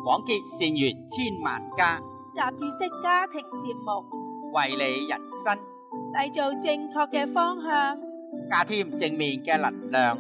廣結善緣千萬家， 雜誌式家庭節目， 為你人生締造正確嘅方向， 加添正面嘅能量。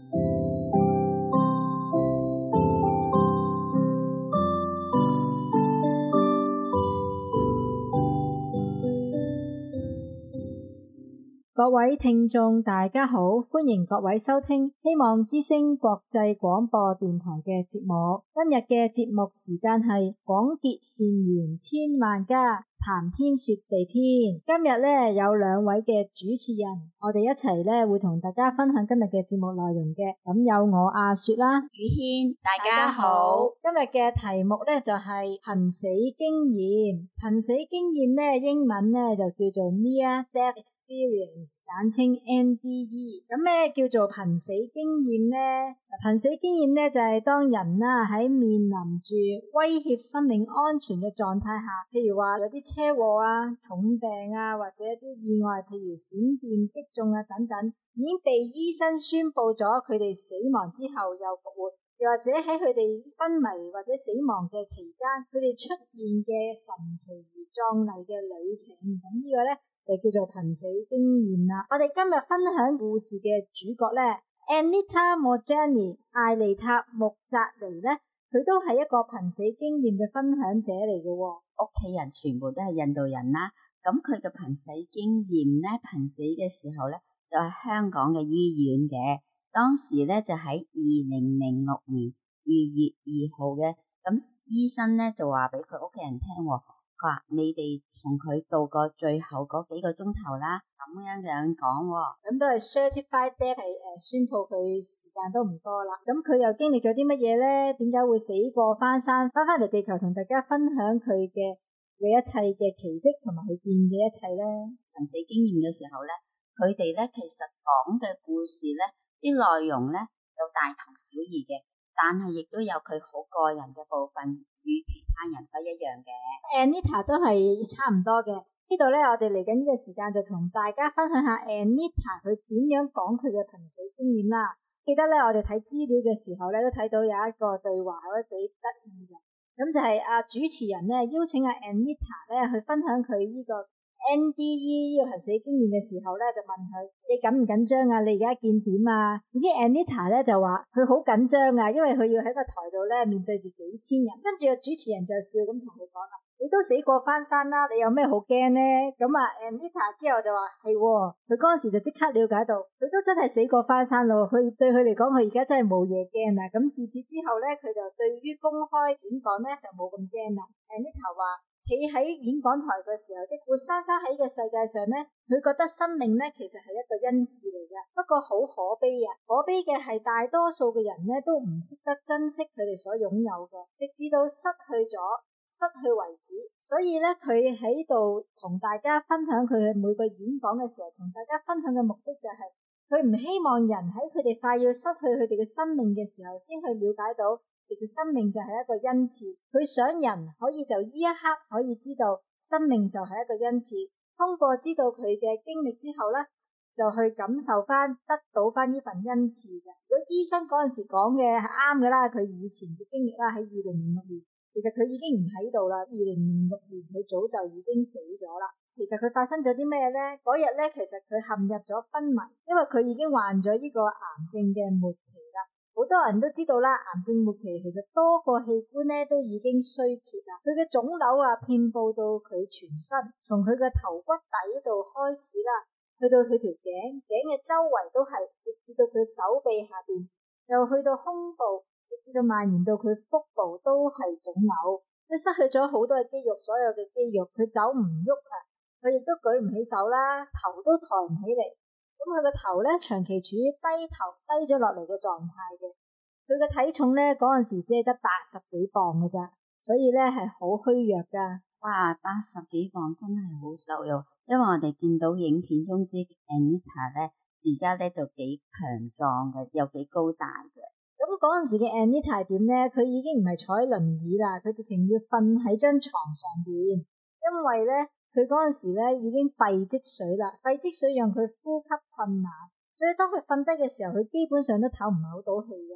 各位聽眾大家好，歡迎各位收聽希望之聲國際廣播電台嘅節目。今日嘅節目時間係廣結善緣千萬家，談天說地篇。今日咧有兩位嘅主持人，我哋一齊咧會同大家分享今日嘅節目內容嘅。咁有我阿雪啦， 宇軒，大家好。 今日嘅題目咧就係瀕死經驗。瀕死經驗咧英文咧就叫做 Near Death Experience， 簡稱 NDE。咁咩叫做瀕死經驗呢？瀕死經驗咧就係當人啦喺面臨住威脅生命安全嘅狀態下，譬如話有啲車禍啊、重病啊，或者一啲意外，譬如閃電擊中啊等等，已經被醫生宣布咗佢哋死亡之後又復活，又或者喺佢哋昏迷或者死亡嘅期間，佢哋出現嘅神奇而壯麗嘅旅程，咁呢個咧就叫做瀕死經驗啦。我哋今日分享故事嘅主角咧 Anita Moorjani 艾妮塔穆扎尼咧，佢都係一個瀕死經驗嘅分享者嚟嘅。 屋企人全部都係印度人啦，咁佢嘅瀕死經驗咧，瀕死嘅時候咧就係香港嘅醫院嘅，當時咧就喺2006年2月2號嘅，咁醫生咧就話俾佢屋企人聽，佢話你哋同佢度過最後嗰幾個鐘頭啦，咁樣講， 咁都係 certified death， 係宣布佢時間都唔多啦。咁佢又經歷咗啲乜嘢咧？點解會死過翻山，翻嚟地球同大家分享佢嘅一切嘅奇蹟同埋佢見嘅一切咧？ 瀕死經驗嘅時候咧，佢哋咧其實講嘅故事咧，啲內容咧有大同小異嘅，但係亦都有佢好個人嘅部分，與其他人不一樣嘅。 Anita 都係差唔多嘅。呢度咧，我哋嚟緊呢個時間就同大家分享下 Anita 佢點樣講佢嘅瀕死經驗啦。記得咧，我哋睇資料嘅時候咧，都睇到有一個對話，我覺得幾得意嘅。咁就係主持人咧邀請Anita 咧去分享佢呢個 NDE 呢個瀕死經驗嘅時候咧，就問佢：你緊唔緊張啊？你而家見點啊？咁啲 Anita 咧就話佢好緊張啊，因為佢要喺個台度咧面對住幾千人。跟住個主持人就笑咁同佢講啦：你都死過翻山啦，你有咩好驚呢？咁Anita 之後就話係，佢嗰陣時就即刻了解到，佢都真係死過翻山咯。佢對佢嚟講，佢而家真係冇嘢驚啦。咁自此之後咧，佢就對於公開演講咧就冇咁驚啦。Anita 話：企喺演講台嘅時候，即活生生喺嘅世界上咧，佢覺得生命咧其實係一個恩賜嚟嘅。不過好可悲啊！可悲嘅係大多數嘅人咧都唔識得珍惜佢哋所擁有嘅，直至到失去為止。所以咧，佢喺度同大家分享佢嘅每個演講嘅時候，同大家分享嘅目的就係佢唔希望人喺佢哋快要失去佢哋嘅生命嘅時候，先去了解到其實生命就係一個恩賜。佢想人可以就呢一刻可以知道生命就係一個恩賜，通過知道佢嘅經歷之後咧，就去感受翻得到翻呢份恩賜嘅。如果醫生嗰陣時講嘅係啱嘅啦，佢以前嘅經歷啦，喺2006年。其實佢已經唔喺度啦，2006年佢早就已經死咗啦。其實佢發生咗啲咩呢？嗰日呢，其實佢陷入咗昏迷，因為佢已經患咗呢個癌症嘅末期啦。好多人都知道啦，癌症末期其實多個器官呢都已經衰竭啦。佢嘅腫瘤啊遍佈到佢全身，從佢嘅頭骨底度開始啦，去到佢條頸嘅周圍都係，直至到佢手臂下邊，又去到胸部，直至到蔓延到佢腹部都係腫瘤。佢失去咗好多嘅肌肉，所有嘅肌肉佢走唔喐啊，佢亦都舉唔起手啦，頭都抬唔起嚟。咁佢個頭咧長期處於低咗落嚟嘅狀態嘅。佢嘅體重咧嗰陣時只係得80幾磅嘅咋，所以咧係好虛弱噶。 哇，80幾磅真係好瘦肉，因為我哋見到影片中之 Anita 咧，而家咧就幾強壯嘅，又幾高大嘅。 咁嗰陣時嘅 Anita 點咧？佢已經唔係坐喺輪椅啦，佢直情要瞓喺張床上邊，因為咧佢嗰陣時咧已經肺積水啦，肺積水讓佢呼吸困難，所以當佢瞓低嘅時候，佢基本上都唞唔好到氣嘅。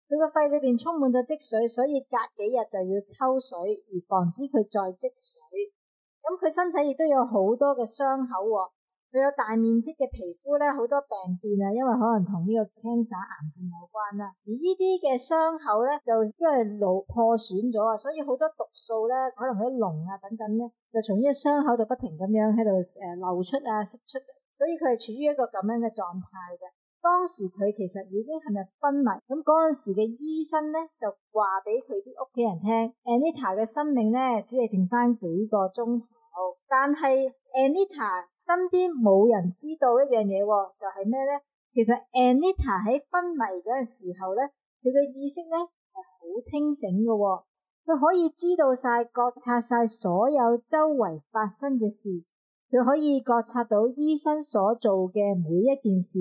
佢個肺裏邊充滿咗積水，所以隔幾日就要抽水，而防止佢再積水。咁佢身體亦都有好多嘅傷口喎，佢有大面積嘅皮膚咧，好多病變啊，因為可能同呢個 cancer 癌症有關啦。而呢啲嘅傷口咧，就因為腦破損咗啊，所以好多毒素咧，可能喺膿啊等等咧，就從呢個傷口度不停咁樣喺度流出啊釋出，所以佢係處於一個咁樣嘅狀態嘅。當時佢其實已經係咪昏迷？咁嗰陣時嘅醫生咧就話俾佢啲屋企人聽 ，Anita 嘅生命咧只係剩翻幾個鐘頭，但係 Anita 身邊冇人知道一樣嘢，就係咩咧？其實 Anita 喺昏迷嗰陣時候咧，佢嘅意識咧係好清醒嘅，佢可以知道晒、覺察晒所有周圍發生嘅事，佢可以覺察到醫生所做嘅每一件事。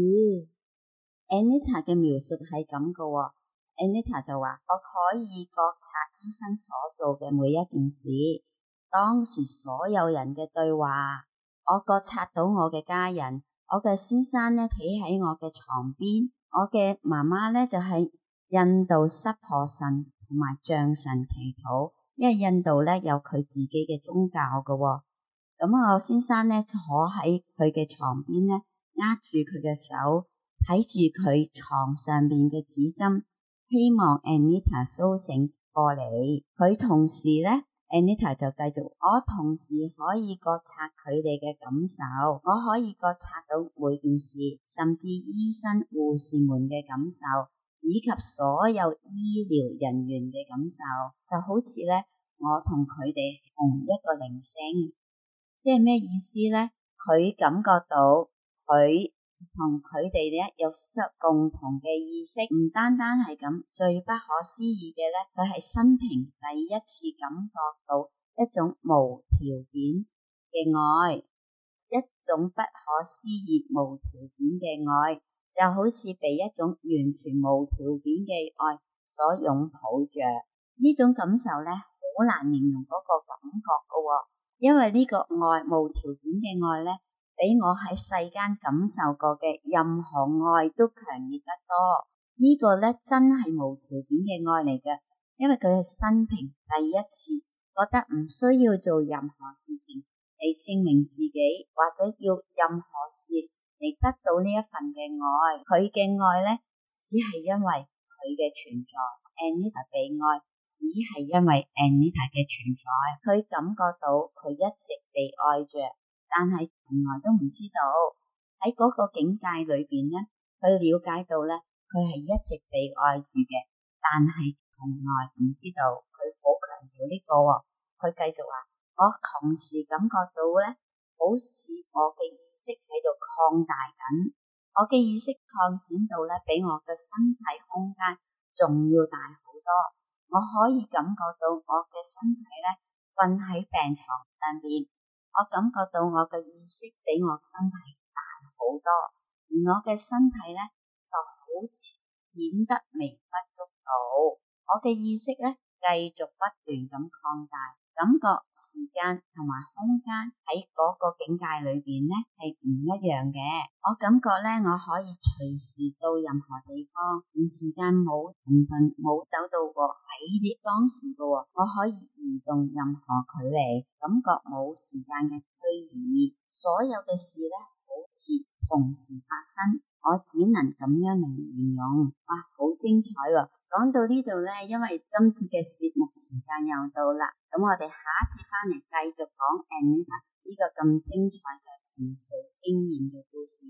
Anita 嘅描述係咁嘅，Anita 就話我可以覺察醫生所做嘅每一件事，當時所有人嘅對話，我覺察到我嘅家人，我嘅先生咧企喺我嘅床邊，我嘅媽媽咧就係印度濕婆神同埋象神祈禱，因為印度咧有佢自己嘅宗教嘅，咁我先生咧坐喺佢嘅床邊咧，握住佢嘅手。睇住佢床上邊嘅指針，希望 Anita 蘇醒過嚟。佢同時咧 ，Anita 就繼續，我同時可以覺察佢哋嘅感受，我可以覺察到每件事，甚至醫生、護士們嘅感受，以及所有醫療人員嘅感受，就好似咧，我同佢哋同一個靈性，即係咩意思咧？佢感覺到佢。同佢哋咧有共同嘅意識，唔單單係咁，最不可思議嘅咧，佢係生平第一次感覺到一種無條件嘅愛，一種不可思議無條件嘅愛，就好似被一種完全無條件嘅愛所擁抱着。呢種感受咧，好難形容嗰個感覺噶，因為呢個愛無條件嘅愛咧，比我喺世間感受過嘅任何愛都強烈得多。呢個咧真係無條件嘅愛嚟嘅，因為佢係生平第一次覺得唔需要做任何事情嚟證明自己，或者要任何事嚟得到呢一份嘅愛。佢嘅愛咧只係因為佢嘅存在 ，Anita 被愛只係因為 Anita 嘅存在，佢感覺到佢一直被愛着。但係從來都唔知道喺嗰個境界裏邊咧，佢了解到咧，佢係一直被愛住嘅，但係從來唔知道。佢好強調呢個，佢繼續話：我同時感覺到咧，好似我嘅意識喺度擴大緊，我嘅意識擴展到咧，比我嘅身體空間仲要大好多。我可以感覺到我嘅身體咧，瞓喺病床上邊。我感覺到我嘅意識比我身體大好多，而我嘅身體咧就好似顯得微不足道。我嘅意識咧繼續不斷咁擴大，感覺時間同埋空間喺嗰個境界裏邊咧係唔一樣嘅。我感覺咧我可以隨時到任何地方，而時間冇停頓冇走到過喺啲當時嘅，我可以移動任何距離，感覺冇時間嘅推移，所有嘅事咧好似同時發生，我只能咁樣嚟形容。哇，好精彩喎！講到呢度咧，因為今次嘅節目時間又到啦，咁我哋下一次翻嚟繼續講 Anita 呢個咁精彩嘅瀕死經驗嘅故事。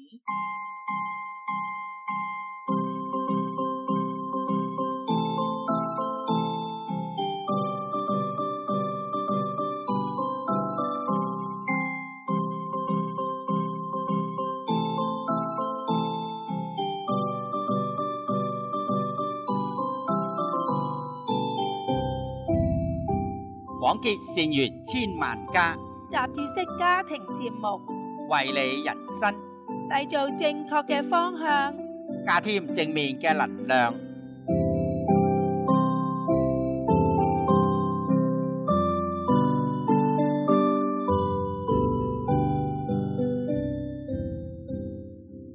廣結善緣千萬家， 雜誌式家庭節目， 為你人生締造正確嘅方向， 加添正面嘅能量。 各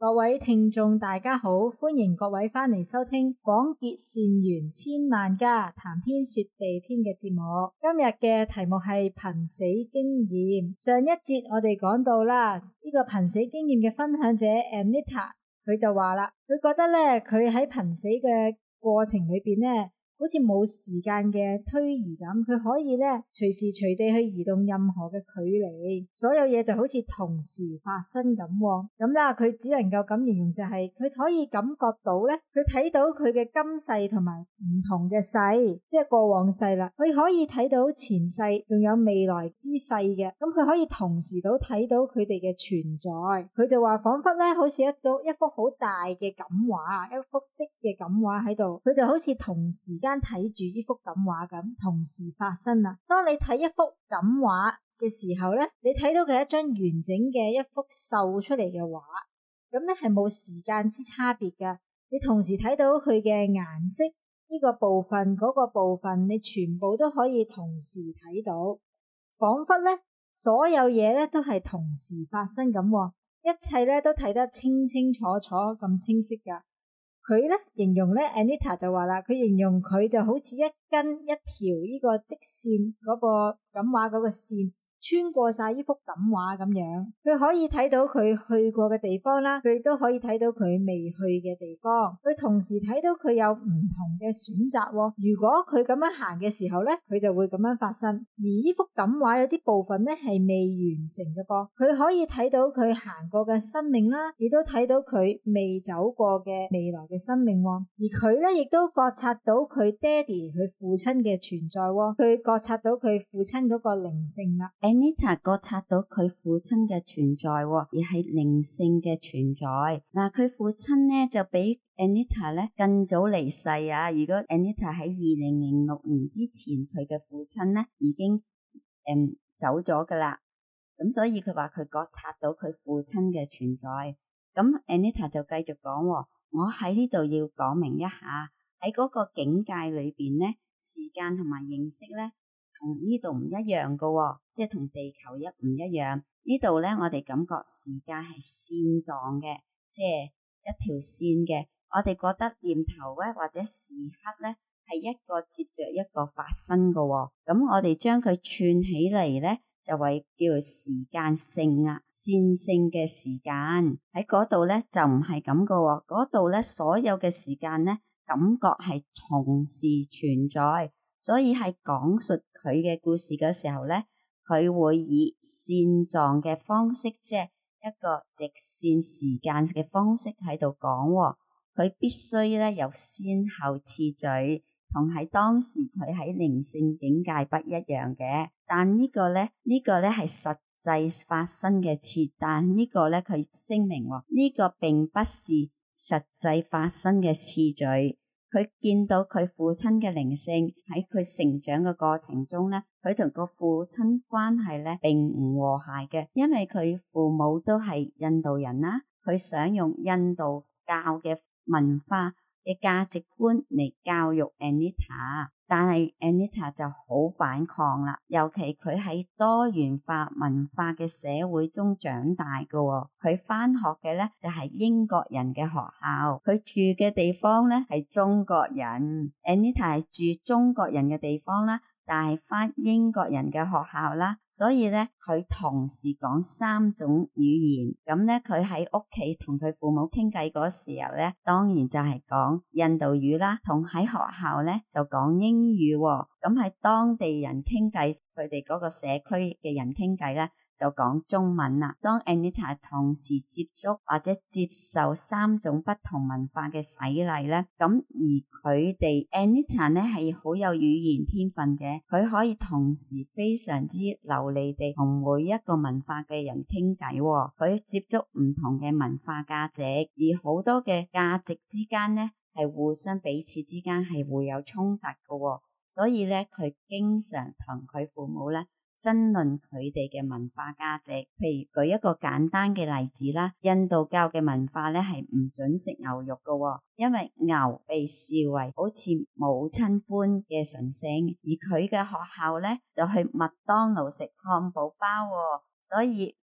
各位聽眾大家好，歡迎各位返嚟收聽廣結善緣千萬家談天說地篇嘅節目。今日嘅題目係瀕死經驗。上一節我哋講到啦，呢個瀕死經驗嘅分享者 Anita， 佢就話啦，佢覺得咧佢喺瀕死嘅過程裏邊咧，好似冇時間嘅推移咁，佢可以咧隨時隨地去移動任何嘅距離，所有嘢就好似同時發生咁。咁啦，佢只能夠咁形容就係佢可以感覺到咧，佢睇到佢嘅今世同埋唔同嘅世，即係過往世啦。佢可以睇到前世，仲有未來之世嘅。咁佢可以同時都睇到佢哋嘅存在。佢就話彷彿咧，好似一幅好大嘅感畫，一幅積嘅感畫喺度，佢就好似同時間睇住呢幅感畫咁，同時發生啦。當你睇一幅感畫嘅時候咧，你睇到嘅一張完整嘅一幅繡出嚟嘅畫，咁咧係冇時間之差別噶。你同時睇到佢嘅顏色，呢個部分嗰個部分，你全部都可以同時睇到，彷彿咧所有嘢咧都係同時發生咁，一切咧都睇得清清楚楚咁清晰噶。佢咧形容咧 Anita 就話啦，佢形容佢就好似一根一條呢個直線嗰個感畫嗰個線穿過晒呢幅感畫咁樣，佢可以睇到佢去過嘅地方啦，佢亦都可以睇到佢未去嘅地方，佢同時睇到佢有唔同嘅選擇。如果佢咁樣行嘅時候咧，佢就會咁樣發生。而呢幅感畫有啲部分咧係未完成嘅噃，佢可以睇到佢行過嘅生命啦，亦都睇到佢未走過嘅未來嘅生命。而佢咧亦都覺察到佢爹哋佢父親嘅存在，佢覺察到佢父親嗰個靈性啦。 Anita 覺察到佢父親嘅存在，而係靈性嘅存在。嗱，佢父親咧就比 Anita 咧更早離世啊。如果 Anita 喺2006年之前，佢嘅父親咧已經走咗噶啦。咁所以佢話佢覺察到佢父親嘅存在。咁 Anita 就繼續講，我喺呢度要講明一下，喺嗰個境界裏邊咧，時間同埋認識咧，同呢度唔一樣噶，即係同地球唔一樣。呢度咧，我哋感覺時間係線狀嘅，即係一條線嘅。我哋覺得念頭咧或者時刻咧係一個接着一個發生噶。咁我哋將佢串起嚟咧，就為叫做時間性啊，線性嘅時間。喺嗰度咧就唔係咁噶。嗰度咧所有嘅時間咧感覺係同時存在。所以喺講述佢嘅故事嘅時候咧，佢會以線狀嘅方式，即係一個直線時間嘅方式喺度講。佢必須咧有先後次序，同喺當時佢喺靈性境界不一樣嘅。但呢個咧係實際發生嘅次，但呢個咧佢聲明呢個並不是實際發生嘅次序。佢見到佢父親嘅靈性喺佢成長嘅過程中咧，佢同個父親關係咧並唔和諧嘅，因為佢父母都係印度人啦，佢想用印度教嘅文化嘅價值觀嚟教育 Anita， 但係 Anita 就好反抗啦。尤其佢喺多元化文化嘅社會中長大嘅，佢返學嘅咧就係英國人嘅學校，佢住嘅地方咧係中國人。Anita 係住中國人嘅地方啦，但係返英國人嘅學校啦，所以咧佢同時講3種語言。咁咧佢喺屋企同佢父母傾偈嗰時候咧，當然就係講印度語啦，同喺學校咧就講英語。咁喺當地人傾偈，佢哋嗰個社區嘅人傾偈咧，就講中文啦。當 Anita 同時接觸或者接受3種不同文化嘅洗禮咧，咁而佢哋 Anita 咧係好有語言天分嘅，佢可以同時非常之流利地同每一個文化嘅人傾偈。佢接觸唔同嘅文化價值，而好多嘅價值之間咧係互相彼此之間係會有衝突嘅。所以咧佢經常同佢父母咧爭論佢哋嘅文化價值。譬如舉一個簡單嘅例子啦，印度教嘅文化咧係唔准食牛肉嘅，因為牛被視為好似母親般嘅神聖。而佢嘅學校咧就去麥當勞食漢堡包，所以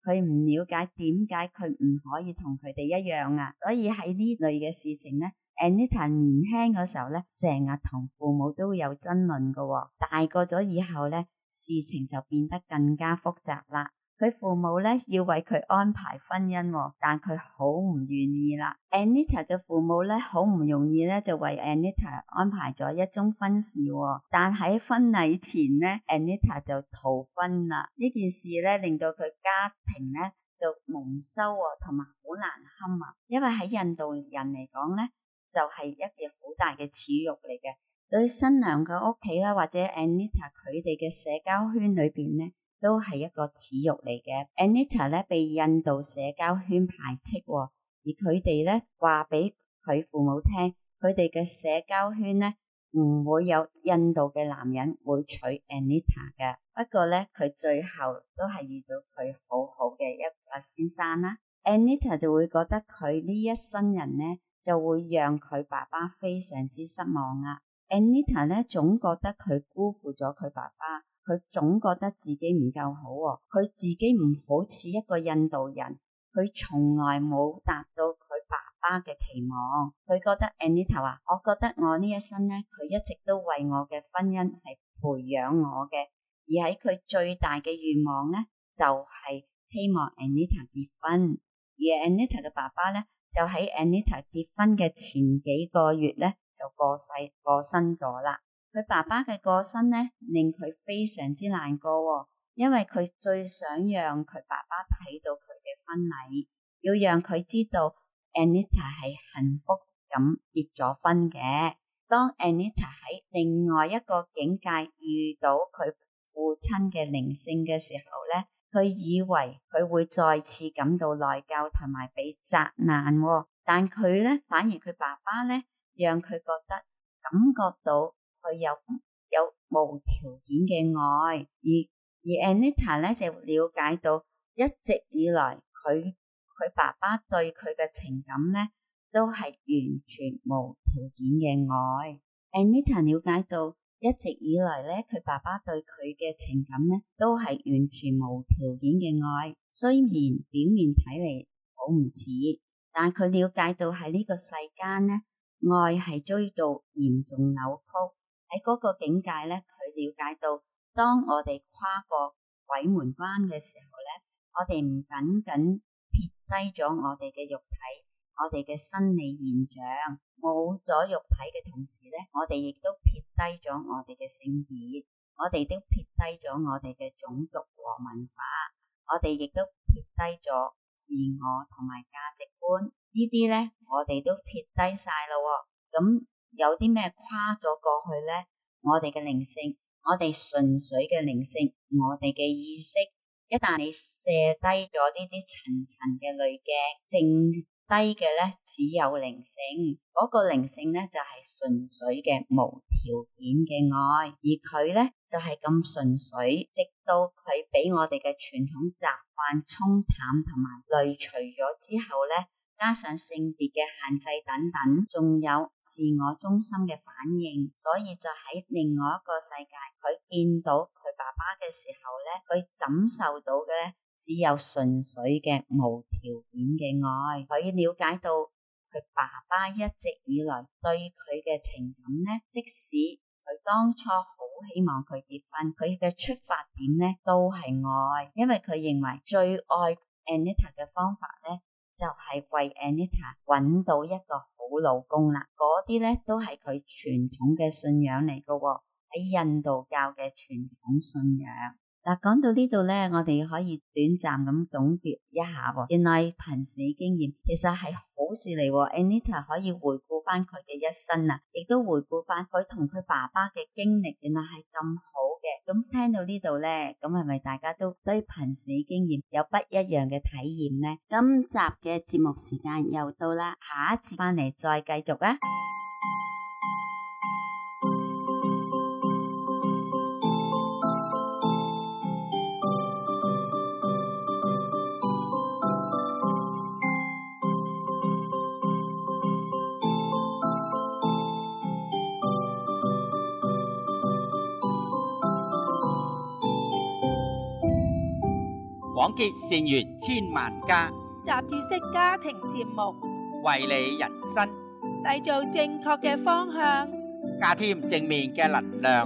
佢唔了解點解佢唔可以同佢哋一樣啊。所以喺呢類嘅事情呢， Anita 年輕嗰時候呢，成日同父母都有爭論㗎。大個咗以後呢，事情就變得更加複雜啦。佢父母呢要為佢安排婚姻，但佢好唔願意啦。Anita 嘅父母呢好唔容易呢就為 Anita 安排咗一宗婚事，但喺婚禮前呢 Anita 就逃婚啦。呢件事呢令到佢家庭呢就蒙羞同埋好難堪啊。因為喺印度人嚟講呢，就係一件好大嘅恥辱嚟嘅。對新娘嘅屋企啦，或者 Anita 佢哋嘅社交圈裏邊呢，都係一個恥辱嚟嘅。Anita 咧被印度社交圈排斥，而佢哋咧話俾佢父母聽，佢哋嘅社交圈咧唔會有印度嘅男人會娶 Anita 嘅。不過咧，佢最後都係遇到佢好好嘅一個先生啦。Anita 就會覺得佢呢一生人咧就會讓佢爸爸非常之失望啊。Anita 咧總覺得佢辜負咗佢爸爸。佢總覺得自己唔夠好，佢自己唔好似一個印度人，佢從來冇達到佢爸爸嘅期望。佢覺得 Anita 話，我覺得我呢一生呢，佢一直都為我嘅婚姻係培養我嘅，而喺佢最大嘅願望呢，就係希望 Anita 結婚。而 Anita 嘅爸爸呢，就喺 Anita 結婚嘅前幾個月呢，就過身咗啦。佢爸爸嘅過身呢，令佢非常之難過，因為佢最想讓佢爸爸睇到佢嘅婚禮，要讓佢知道 Anita 係幸福咁結咗婚嘅。當 Anita 喺另外一個境界遇到佢父親嘅靈性嘅時候呢，佢以為佢會再次感到內疚同埋被責難，但佢呢，反而佢爸爸呢，讓佢覺得感覺到佢有無條件嘅愛，而 Anita 咧就了解到一直以來佢爸爸對佢嘅情感咧都係完全無條件嘅愛。Anita 了解到一直以來咧佢爸爸對佢嘅情感咧都係完全無條件嘅愛，雖然表面睇嚟好唔似，但佢了解到喺呢個世間咧，愛係遭到嚴重扭曲。喺嗰個境界咧，佢了解到，當我哋跨過鬼門關嘅時候咧，我哋唔僅僅撇低咗我哋嘅肉體，我哋嘅生理現象，冇咗肉體嘅同時咧，我哋亦都撇低咗我哋嘅性別，我哋都撇低咗我哋嘅種族和文化，我哋亦都撇低咗自我同埋價值觀，呢啲咧我哋都撇低晒咯。咁有啲咩跨咗過去呢？我哋嘅靈性，我哋純粹嘅靈性，我哋嘅意識，一旦你卸低咗呢啲層層嘅濾鏡，剩低嘅呢只有靈性。嗰個靈性呢就係純粹嘅無條件嘅愛，而佢呢就係咁純粹，直到佢俾我哋嘅傳統習慣沖淡同埋濾除咗之後呢，加上性別嘅限制等等，仲有自我中心嘅反應，所以就喺另外一個世界，佢見到佢爸爸嘅時候呢，佢感受到嘅呢只有純粹嘅無條件嘅愛。佢了解到佢爸爸一直以來對佢嘅情感呢，即使佢當初好希望佢結婚，佢嘅出發點呢都係愛，因為佢認為最愛 Anita 嘅方法呢，就係為 Anita 揾到一個好老公啦，嗰啲咧都係佢傳統嘅信仰嚟噶，喺印度教嘅傳統信仰。嗱，講到呢度咧，我哋可以短暫咁總結一下，原來瀕死經驗其實係好事嚟，Anita 可以回顧翻佢嘅一生啊，亦都回顧翻佢同佢爸爸嘅經歷，原來係咁好。咁聽到呢度呢，咁係咪大家都對瀕死經驗有不一樣嘅體驗呢？今集嘅節目時間又到啦，下一次翻嚟再繼續啊！ 廣廣結善緣千萬家， 雜誌式家庭節目， 為你人生締造正確嘅方向， 加添正面嘅能量。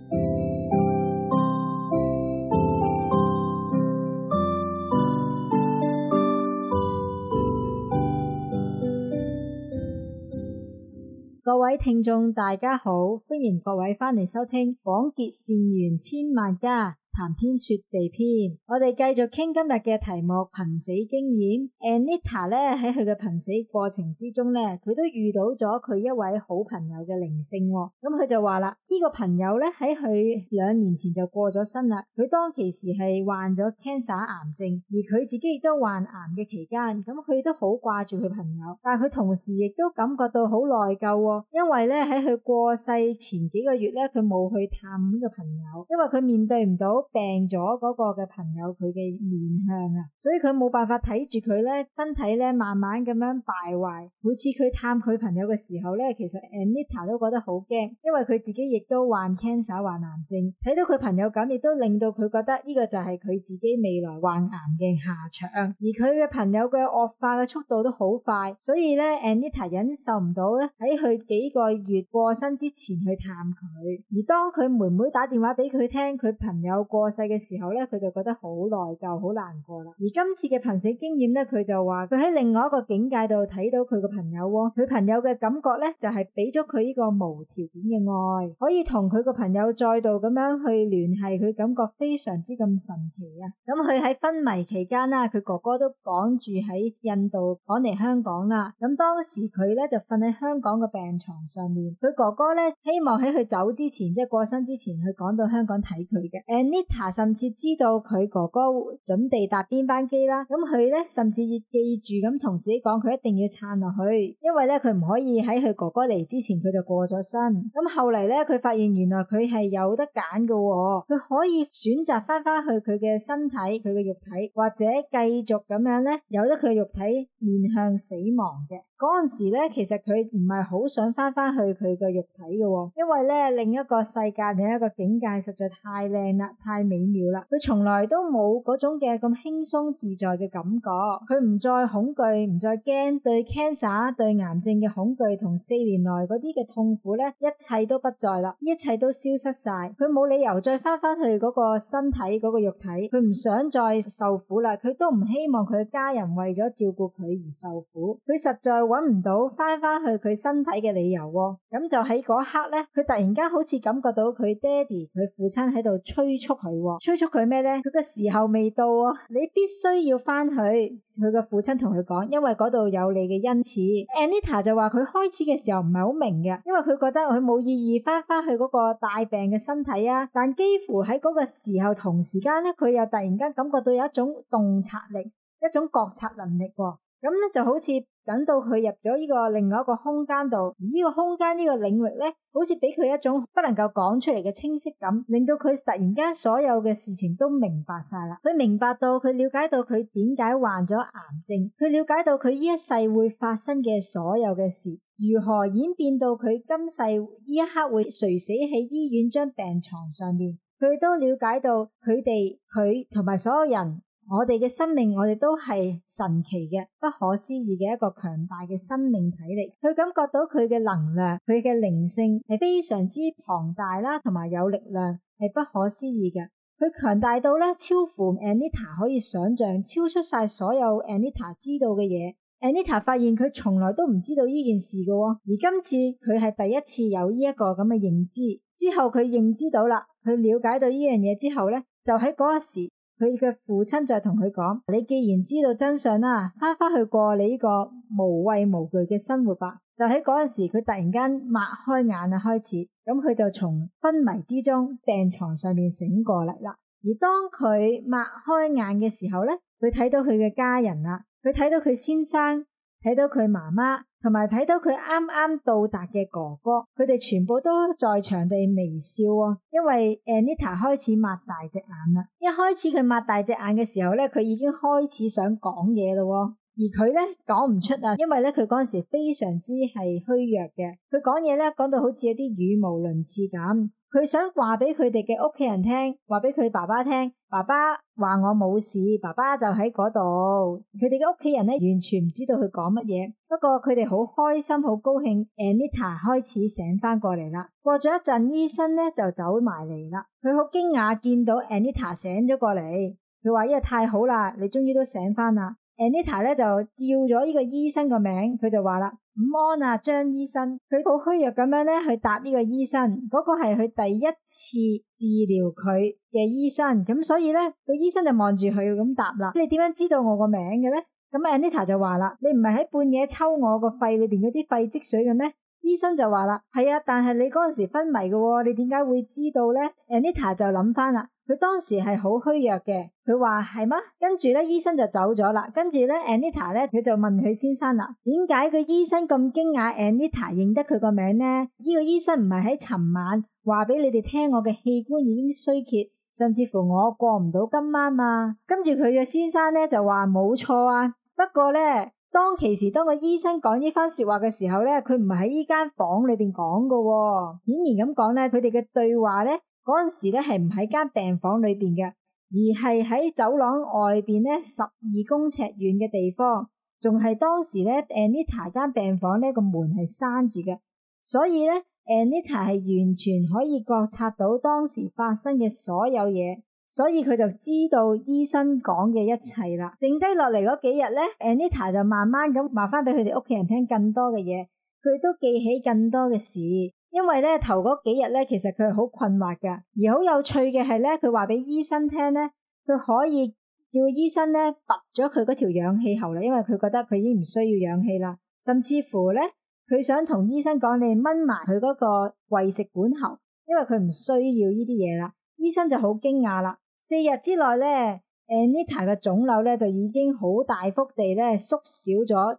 各位聽眾大家好，歡迎各位返嚟收聽廣結善緣千萬家，談天說地篇。我哋繼續傾今日嘅題目，瀕死經驗。Anita 咧喺佢嘅瀕死過程之中咧，佢都遇到咗佢一位好朋友嘅靈性。咁佢就話啦，呢個朋友咧喺佢2年前就過咗身啦。佢當其時係患咗 cancer 癌症，而佢自己亦都患癌嘅期間，咁佢都好掛住佢朋友，但係佢同時亦都感覺到好內疚，因為咧喺佢過世前幾個月咧，佢冇去探呢個朋友，因為佢面對唔到病咗嗰個嘅朋友佢嘅面向啊，所以佢冇辦法睇住佢咧身體咧慢慢咁樣敗壞。每次佢探佢朋友嘅時候咧，其實 Anita 都覺得好驚，因為佢自己亦都患 cancer 患癌症，睇到佢朋友咁，亦都令到佢覺得呢個就係佢自己未來患癌嘅下場。而佢嘅朋友嘅惡化嘅速度都好快，所以咧 Anita 忍受唔到咧喺佢幾個月過身之前去探佢。而當佢妹妹打電話俾佢聽佢朋友過世嘅時候咧，佢就覺得好內疚好難過啦。而今次嘅瀕死經驗咧，佢就話佢喺另外一個境界度睇到佢個朋友，佢朋友嘅感覺咧就係俾咗佢呢個無條件嘅愛，可以同佢個朋友再度咁樣去聯繫，佢感覺非常之咁神奇啊。咁佢喺昏迷期間啦，佢哥哥都趕住喺印度趕嚟香港啦。咁當時佢咧就瞓喺香港嘅病床上面，佢哥哥咧希望喺佢走之前，即係過身之前去趕到香港睇佢嘅。Anita 甚至知道佢哥哥準備搭邊班機啦，咁佢咧甚至記住咁同自己講，佢一定要撐落去，因為咧佢唔可以喺佢哥哥嚟之前佢就過咗身。咁後嚟咧佢發現原來佢係有得揀嘅，佢可以選擇翻去佢嘅身體佢嘅肉體，或者繼續咁樣咧由得佢肉體面向死亡嘅。嗰陣時咧，其實佢唔係好想翻去佢嘅肉體嘅，因為咧另一個世界另一個境界實在太靚啦，太美妙啦。佢從來都冇嗰種嘅咁輕鬆自在嘅感覺，佢唔再恐懼，唔再驚對 cancer 對癌症嘅恐懼同4年來嗰啲嘅痛苦咧，一切都不在啦，一切都消失晒。佢冇理由再翻去嗰個身體嗰個肉體，佢唔想再受苦啦，佢都唔希望佢嘅家人為咗照顧佢而受苦，佢實在揾唔到翻去佢身體嘅理由。咁就喺嗰刻咧，佢突然間好似感覺到佢爹哋佢父親喺度催促佢，催促佢咩咧？佢嘅時候未到啊，你必須要翻去。佢嘅父親同佢講，因為嗰度有你嘅恩賜。Anita 就話佢開始嘅時候唔係好明嘅，因為佢覺得佢冇意義翻去嗰個大病嘅身體啊，但幾乎喺嗰個時候同時間咧，佢又突然間感覺到有一種洞察力，一種覺察能力。咁咧就好似等到佢入咗呢個另外一個空間度，而呢個空間呢個領域咧，好似俾佢一種不能夠講出嚟嘅清晰感，令到佢突然間所有嘅事情都明白晒啦。佢明白到，佢了解到佢點解患咗癌症，佢了解到佢呢一世會發生嘅所有嘅事，如何演變到佢今世呢一刻會垂死喺醫院張病床上面，佢都了解到佢同埋所有人。我哋嘅生命，我哋都係神奇嘅、不可思議嘅一個強大嘅生命體力。佢感覺到佢嘅能量，佢嘅靈性係非常之龐大啦，同埋有力量，係不可思議嘅。佢強大到咧超乎 Anita 可以想象，超出晒所有 Anita 知道嘅嘢。Anita 發現佢從來都唔知道呢件事嘅，而今次佢係第一次有呢一個咁嘅認知。之後佢認知到啦，佢了解到呢樣嘢之後咧，就喺嗰時。佢嘅父親再同佢講，你既然知道真相啦，翻去過你呢個無畏無懼嘅生活吧。就喺嗰陣時，佢突然間擘開眼啊，開始咁佢就從昏迷之中病床上面醒過嚟啦。而當佢擘開眼嘅時候咧，佢睇到佢嘅家人啦，佢睇到佢先生，睇到佢媽媽，同埋睇到佢啱啱到達嘅哥哥，佢哋全部都在場地微笑啊。因為 Anita 開始擘大隻眼啦，一開始佢擘大隻眼嘅時候咧，佢已經開始想講嘢咯。而佢咧講唔出啊，因為咧佢嗰陣時非常之係虛弱嘅，佢講嘢咧講到好似一啲語無倫次咁。佢想話俾佢哋嘅屋企人聽，話俾佢爸爸聽， 爸爸話我冇事，爸爸就喺嗰度。佢哋嘅屋企人咧完全唔知道佢講乜嘢，不過佢哋好開心好高興。Anita 開始醒翻過嚟啦。過咗一陣，醫生咧就走埋嚟啦。佢好驚訝見到 Anita 醒咗過嚟，佢話呢個太好啦，你終於都醒翻啦。Anita 咧就叫咗呢個醫生個名，佢就話啦，午安啊，張醫生。佢好虛弱咁樣咧去答呢個醫生，嗰個係佢第一次治療佢嘅醫生，咁所以咧個醫生就望住佢咁答啦。你點樣知道我個名嘅咧？咁 Anita 就話啦，你唔係喺半夜抽我個肺裏邊嗰啲肺積水嘅咩？醫生就話啦，係啊，但係你嗰陣時昏迷嘅喎，你點解會知道咧？ Anita 就諗翻啦，佢當時係好虛弱嘅，佢話係嗎？跟住咧醫生就走咗啦，跟住咧 Anita 咧佢就問佢先生啦，點解個醫生咁驚訝 Anita 認得佢個名呢？呢個醫生唔係喺尋晚話俾你哋聽我嘅器官已經衰竭，甚至乎我過唔到今晚嘛？跟住佢嘅先生咧就話冇錯啊，不過咧當其時當個醫生講呢番說話嘅時候咧，佢唔係喺呢間房裏邊講㗎喎。顯然咁講咧，佢哋嘅對話咧嗰陣時咧係唔喺間病房裏邊嘅，而係喺走廊外邊咧12公尺遠嘅地方，仲係當時咧 Anita 間病房咧個門係閂住嘅，所以咧 Anita 係完全可以覺察到當時發生嘅所有嘢。所以佢就知道醫生講嘅一切啦。剩低落嚟嗰幾日咧 Anita 就慢慢咁話翻俾佢哋屋企人聽更多嘅嘢，佢都記起更多嘅事。因為咧頭嗰幾日咧其實佢係好困惑噶，而好有趣嘅係咧佢話俾醫生聽咧，佢可以叫醫生咧拔咗佢嗰條氧氣喉啦，因為佢覺得佢已經唔需要氧氣啦。甚至乎咧佢想同醫生講，你掹埋佢嗰個胃食管喉，因為佢唔需要呢啲嘢啦。醫生就好驚訝啦。4日之內咧 Anita 嘅腫瘤咧就已經好大幅地咧縮小咗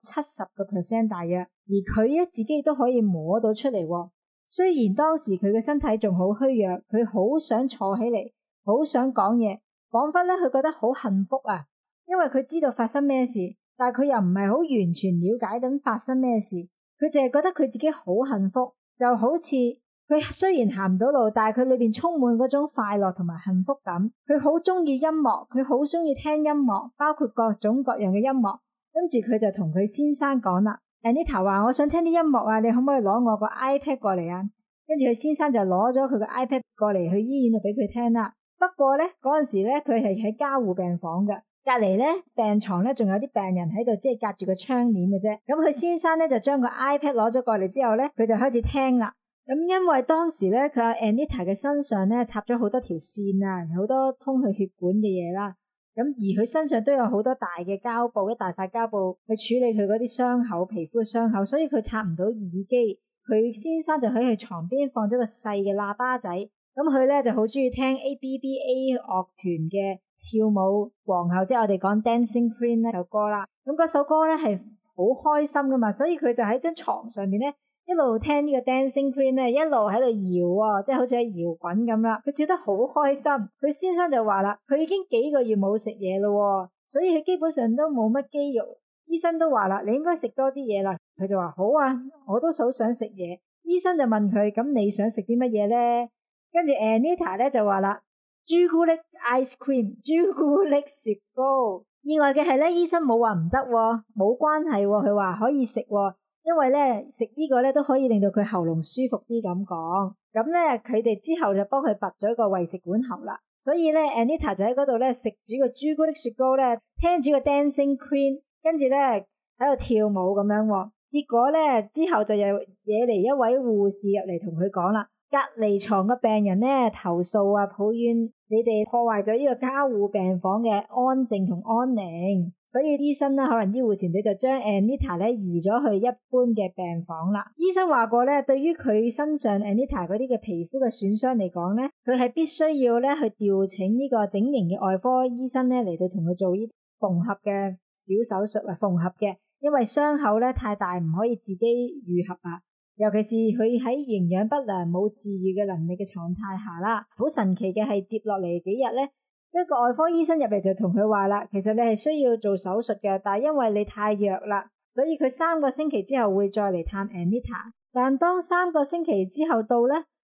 70%大約，而佢咧自己都可以摸到出嚟喎。雖然當時佢嘅身體仲好虛弱，佢好想坐起嚟，好想講嘢，講返咧佢覺得好幸福啊，因為佢知道發生咩事，但係佢又唔係好完全了解緊發生咩事，佢淨係覺得佢自己好幸福，就好似佢雖然行唔到路，但係佢裏邊充滿嗰種快樂同埋幸福感。佢好中意音樂，佢好中意聽音樂，包括各種各樣嘅音樂。跟住佢就同佢先生講啦， Anita 話我想聽啲音樂啊，你可唔可以攞我個 iPad 過嚟啊？跟住佢先生就攞咗佢個 iPad 過嚟去醫院度俾佢聽啦。不過咧嗰陣時咧佢係喺加護病房嘅，隔籬咧病床咧仲有啲病人喺度，即係隔住個窗簾嘅啫。咁佢先生咧就將個 iPad 攞咗過嚟之後咧，佢就開始聽啦。咁因為當時咧佢喺 Anita 嘅身上咧插咗好多條線啊，好多通去血管嘅嘢啦。咁而佢身上都有好多大嘅膠布，一大塊膠布去處理佢嗰啲傷口，皮膚嘅傷口，所以佢插唔到耳機。佢先生就喺佢床邊放咗個細嘅喇叭仔。咁佢咧就好中意聽 ABBA 樂團嘅跳舞皇后，即係我哋講 Dancing Queen 呢首歌啦。咁嗰首歌咧係好開心噶嘛，所以佢就喺張床上面咧一路聽呢個 Dancing Queen 咧，一路喺度搖啊，即係好似喺搖滾咁啦。佢笑得好開心。佢先生就話啦，佢已經幾個月冇食嘢咯，所以佢基本上都冇乜肌肉。醫生都話啦，你應該食多啲嘢啦。佢就話好啊，我都好想食嘢。醫生就問佢，咁你想食啲乜嘢咧？跟住 Anita 咧就話啦，朱古力 ice cream， 朱古力雪糕。意外嘅係咧，醫生冇話唔得，冇關係，佢話可以食，因為咧食呢個咧都可以令到佢喉嚨舒服啲咁講。咁咧佢哋之後就幫佢拔咗個胃食管喉啦。所以咧 Anita 就喺嗰度咧食住個朱古力雪糕咧，聽住個 Dancing Queen， 跟住咧喺度跳舞咁樣。結果咧之後就又惹嚟一位護士入嚟同佢講啦，隔離床嘅病人咧投訴啊，抱怨你哋破壞咗呢個加護病房嘅安靜同安寧，所以醫生啦，可能醫護團隊就將 Anita 咧移咗去一般嘅病房啦。醫生話過咧，對於佢身上 Anita 嗰啲嘅皮膚嘅損傷嚟講咧，佢係必須要咧去調請呢個整形嘅外科醫生咧嚟到同佢做呢縫合嘅小手術啊，縫合嘅，因為傷口咧太大，唔可以自己愈合啊。尤其是佢喺營養不良冇治癒嘅能力嘅狀態下啦。好神奇嘅係接落嚟幾日咧，一個外科醫生入嚟就同佢話啦，其實你係需要做手術嘅，但係因為你太弱啦，所以佢3個星期之後會再嚟探 Anita。但當3個星期之後到咧，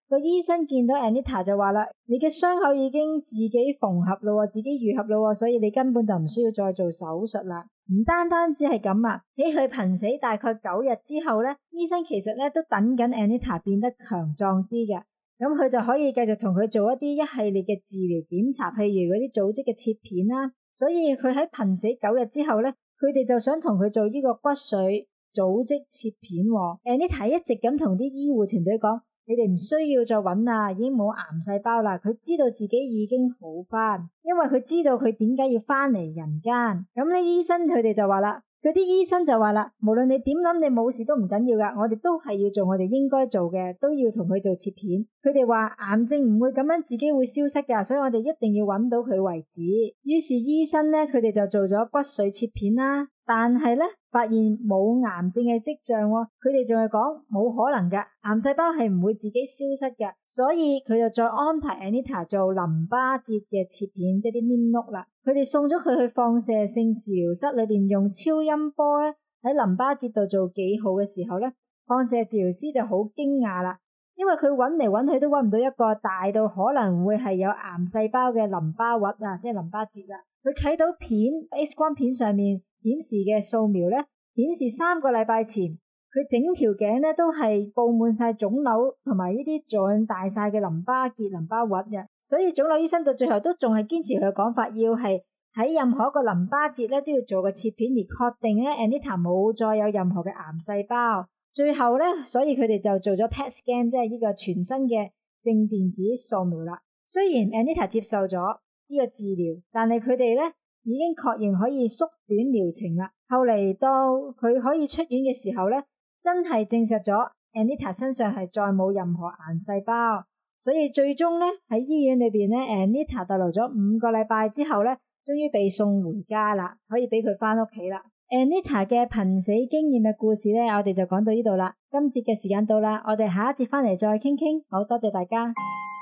個醫生見到 Anita 就話啦，你嘅傷口已經自己縫合咯，自己愈合咯，所以你根本就唔需要再做手術啦。唔單只係咁啊，喺佢瀕死大概9日之後咧，醫生其實咧都等緊 Anita 變得強壯啲嘅，咁佢就可以繼續同佢做一系列嘅治療檢查，譬如嗰啲組織嘅切片啦。所以佢喺瀕死9日之後咧，佢哋就想同佢做呢個骨髓組織切片。Anita 一直咁同啲醫護團隊講，你哋唔需要再揾啦，已經冇癌細胞啦。佢知道自己已經好翻，因為佢知道佢點解要翻嚟人間。咁呢醫生佢哋就話啦，佢啲醫生就話啦，無論你點諗，你冇事都唔緊要噶，我哋都係要做我哋應該做嘅，都要同佢做切片。佢哋話癌症唔會咁樣自己會消失噶，所以我哋一定要揾到佢為止。於是醫生咧，佢哋就做咗骨髓切片啦。但係咧，發現冇癌症嘅跡象喎，佢哋仲係講冇可能㗎，癌細胞係唔會自己消失嘅，所以佢就再安排 Anita 做淋巴節嘅切片，即係啲黏碌啦。佢哋送咗佢去放射性治療室裏邊用超音波咧喺淋巴節度做記號嘅時候咧，放射治療師就好驚訝啦，因為佢揾嚟揾去都揾唔到一個大到可能會係有癌細胞嘅淋巴核啊，即係淋巴節啦。佢睇到片 X 光片上面顯示嘅掃描咧，顯示3個禮拜前佢整條頸咧都係布滿晒腫瘤同埋呢啲脹大晒嘅淋巴結、淋巴核嘅，所以腫瘤醫生到最後都仲係堅持佢嘅講法，要係喺任何一個淋巴節咧都要做個切片，而確定咧 Anita 冇再有任何嘅癌細胞。最後咧，所以佢哋就做咗 PET scan， 即係呢個全身嘅正電子掃描啦。雖然 Anita 接受咗呢個治療，但係佢哋咧已經確認可以縮短療程啦。後嚟到佢可以出院嘅時候咧，真係證實咗 Anita 身上係再冇任何癌細胞，所以最終咧喺醫院裏邊咧 Anita 逗留咗5個禮拜之後咧，終於被送回家啦，可以俾佢翻屋企啦。Anita 嘅瀕死經驗嘅故事咧，我哋就講到呢度啦。今節嘅時間到啦，我哋下一節翻嚟再傾傾。好多謝大家。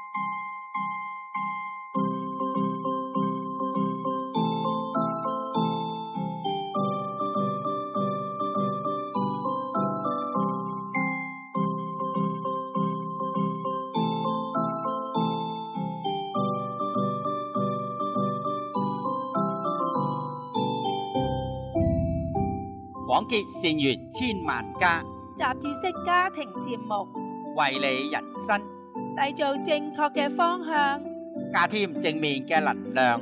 廣結善緣千萬家， 雜誌式家庭節目， 為你人生締造正確嘅方向， 加添正面嘅能量。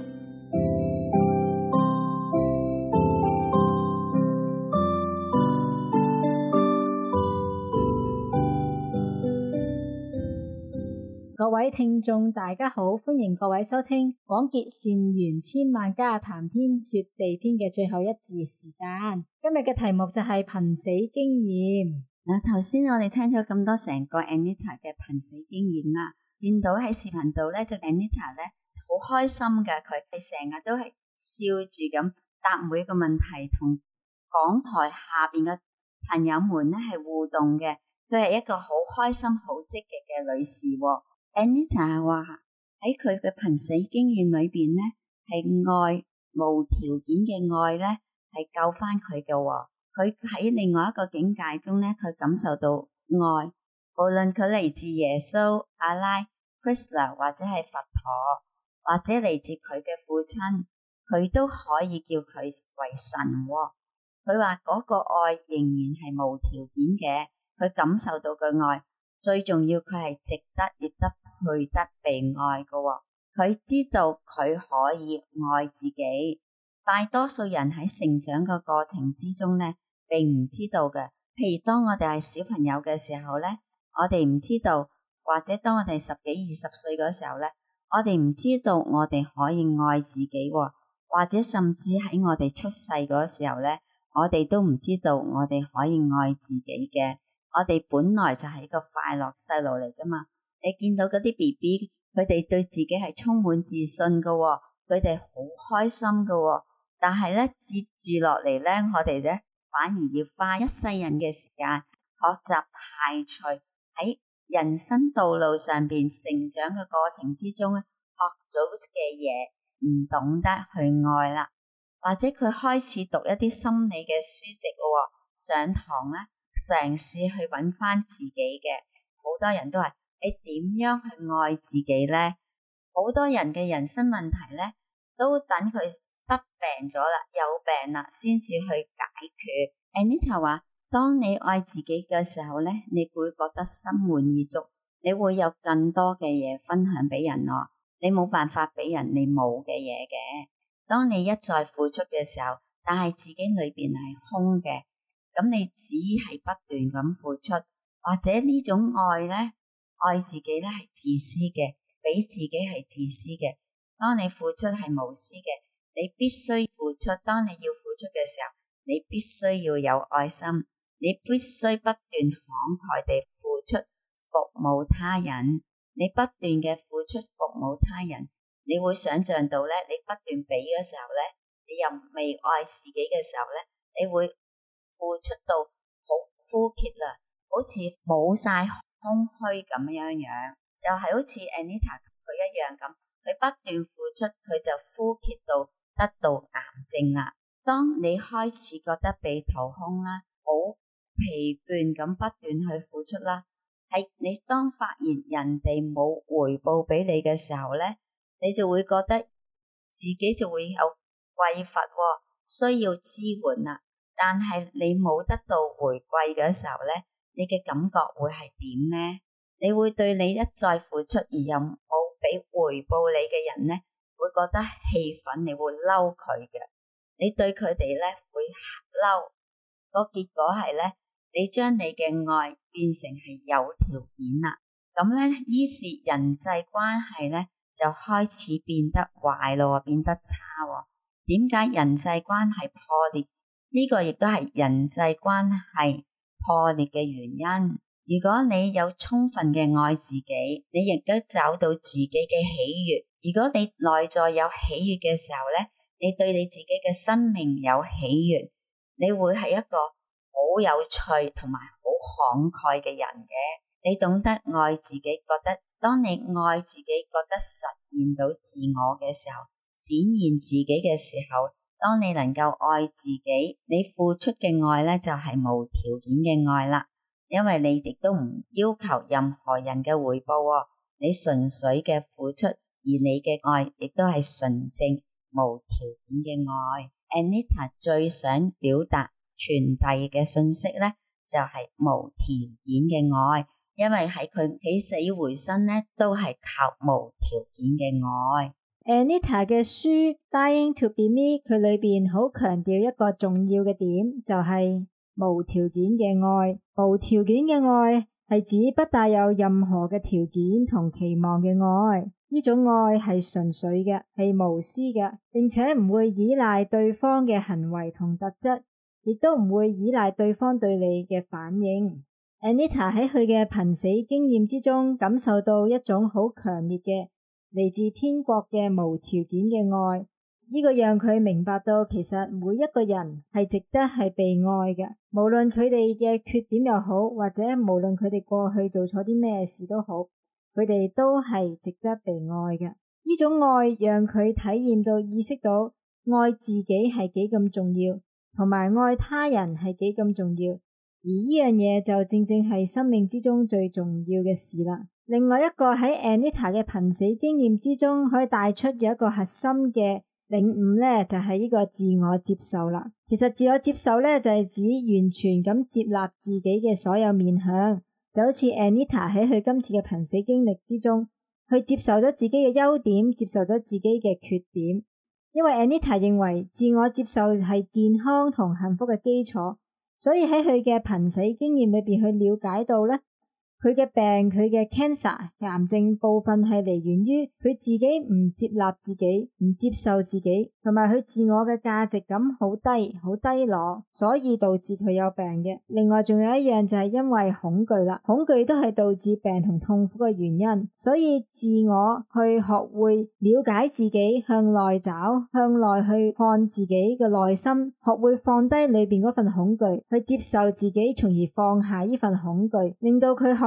各位聽眾大家好，歡迎各位收聽廣結善緣千萬家談天說地篇嘅最後一節時間。今日嘅題目就係瀕死經驗。 頭先我哋聽咗咁多成個 Anita 嘅瀕死經驗啦，見到喺視頻度咧，就 Anita 咧好開心㗎，佢係成日都係笑住咁答每一個問題，同講台下邊嘅朋友們咧係互動嘅。佢係一個好開心、好積極嘅女士。Anita 話喺佢嘅瀕死經驗裏邊咧，係愛無條件嘅愛咧，係救翻佢嘅。佢喺另外一個境界中咧，佢感受到愛，無論佢嚟自耶穌、阿拉、Krishna 或者係佛陀，或者嚟自佢嘅父親，佢都可以叫佢為神。佢話嗰個愛仍然係無條件嘅，佢感受到嘅愛，最重要佢係值得亦得配得被愛嘅。佢知道佢可以愛自己。大多數人喺成長嘅過程之中呢，並唔知道嘅。譬如當我哋係小朋友嘅時候呢，我哋唔知道，或者當我哋10幾20歲嗰時候呢，我哋唔知道我哋可以愛自己，或者甚至喺我哋出世嗰時候呢，我哋都唔知道我哋可以愛自己嘅。我哋本來就係一個快樂細路嚟噶嘛。你見到嗰啲 BB， 佢哋對自己係充滿自信噶，佢哋好開心噶。但係咧，接住落嚟咧，我哋咧反而要花一世人嘅時間學習排除喺人生道路上邊成長嘅過程之中咧學到嘅嘢，唔懂得去愛啦。或者佢開始讀一啲心理嘅書籍咯，上堂咧嘗試去揾翻自己嘅。好多人都係你點樣去愛自己呢？好多人嘅人生問題呢，都等佢得病咗啦，有病啦，先至去解決。Anita 話，當你愛自己嘅時候呢，你會覺得心滿意足，你會有更多嘅嘢分享俾人咯。你冇辦法俾人你冇嘅嘢嘅。當你一再付出嘅時候，但係自己裏邊係空嘅，咁你只係不斷咁付出，或者呢種愛呢，愛自己呢係自私嘅，俾自己係自私嘅。當你付出係無私嘅，你必須付出。當你要付出嘅時候，你必須要有愛心，你必須不斷慷慨地付出，服務他人。你不斷嘅付出服務他人，你會想象到呢，你不斷俾嘅時候呢，你又未愛自己嘅時候呢，你會付出到好枯竭啦，好似冇晒空虛咁樣樣，就係好似 Anita 佢一樣咁，佢不斷付出，佢就枯竭到得到癌症啦。當你開始覺得被掏空啦，好疲倦咁不斷去付出啦，係你當發現人哋冇回報俾你嘅時候呢，你就會覺得自己就會有匱乏，需要支援啦。但係你冇得到回饋嘅時候呢，你嘅感覺會係點呢？你會對你一再付出而又冇俾回報你嘅人呢，會覺得氣憤，你會嬲佢嘅。你對佢哋呢會嬲，個結果係呢，你將你嘅愛變成係有條件啦。咁呢，於是人際關係呢就開始變得壞咯，變得差。點解人際關係破裂？呢個亦都係人際關係破裂嘅原因。如果你有充分嘅愛自己，你亦都找到自己嘅喜悅。如果你內在有喜悅嘅時候呢，你對你自己嘅生命有喜悅，你會係一個好有趣同埋好慷慨嘅人嘅。你懂得愛自己，覺得當你愛自己，覺得實現到自我嘅時候，展現自己嘅時候，當你能夠愛自己，你付出嘅愛呢就係無條件嘅愛啦。因為你亦都唔要求任何人嘅回報，你純粹嘅付出，而你嘅愛亦都係純正無條件嘅愛。Anita 最想表達傳遞嘅信息呢，就係無條件嘅愛，因為喺佢起死回生呢，都係靠無條件嘅愛。 Anita 嘅書 Dying to be me， 佢裏邊好強調一個重要嘅點，就係無條件嘅愛。無條件嘅愛係指不帶有任何嘅條件同期望嘅愛。呢種愛係純粹嘅，係無私嘅，並且唔會依賴對方嘅行為同特質，亦都唔會依賴對方對你嘅反應。Anita 喺佢嘅瀕死經驗之中，感受到一種好強烈嘅嚟自天國嘅無條件嘅愛。呢個讓佢明白到，其實每一個人係值得係被愛嘅，無論佢哋嘅缺點又好，或者無論佢哋過去做錯啲咩事都好，佢哋都係值得被愛嘅。呢種愛讓佢體驗到、意識到愛自己係幾咁重要，同埋愛他人係幾咁重要。而呢樣嘢就正正係生命之中最重要嘅事啦。另外一個喺 Anita 嘅瀕死經驗之中可以帶出有一個核心嘅領悟呢，就係呢個自我接受啦。其實自我接受呢，就係指完全咁接納自己嘅所有面向，就好似 Anita 喺佢今次嘅瀕死經歷之中，去接受咗自己嘅優點，接受咗自己嘅缺點。因為 Anita 認為自我接受係健康同幸福嘅基礎，所以喺佢嘅瀕死經驗裏邊去了解到呢，佢嘅病，佢嘅 cancer 癌症部分係嚟源於佢自己唔接納自己，唔接受自己，同埋佢自我嘅價值感好低，好低落，所以導致佢有病嘅。另外仲有一樣就係因為恐懼啦，恐懼都係導致病同痛苦嘅原因，所以自我去學會了解自己，向內找，向內去看自己嘅內心，學會放低裏邊嗰份恐懼，去接受自己，從而放下呢份恐懼，令到佢學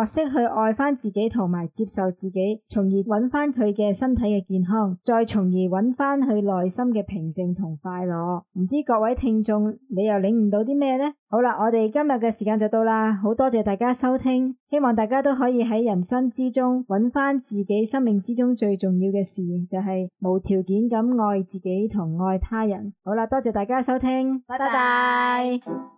學識去愛返自己同埋接受自己，從而揾返佢嘅身體嘅健康，再從而揾返佢內心嘅平靜同快樂。唔知各位聽眾你又領悟到啲咩呢？好啦，我哋今日嘅時間就到啦，好多謝大家收聽，希望大家都可以喺人生之中揾返自己生命之中最重要嘅事，就係無條件咁愛自己同愛他人。好啦，多謝大家收聽，拜拜。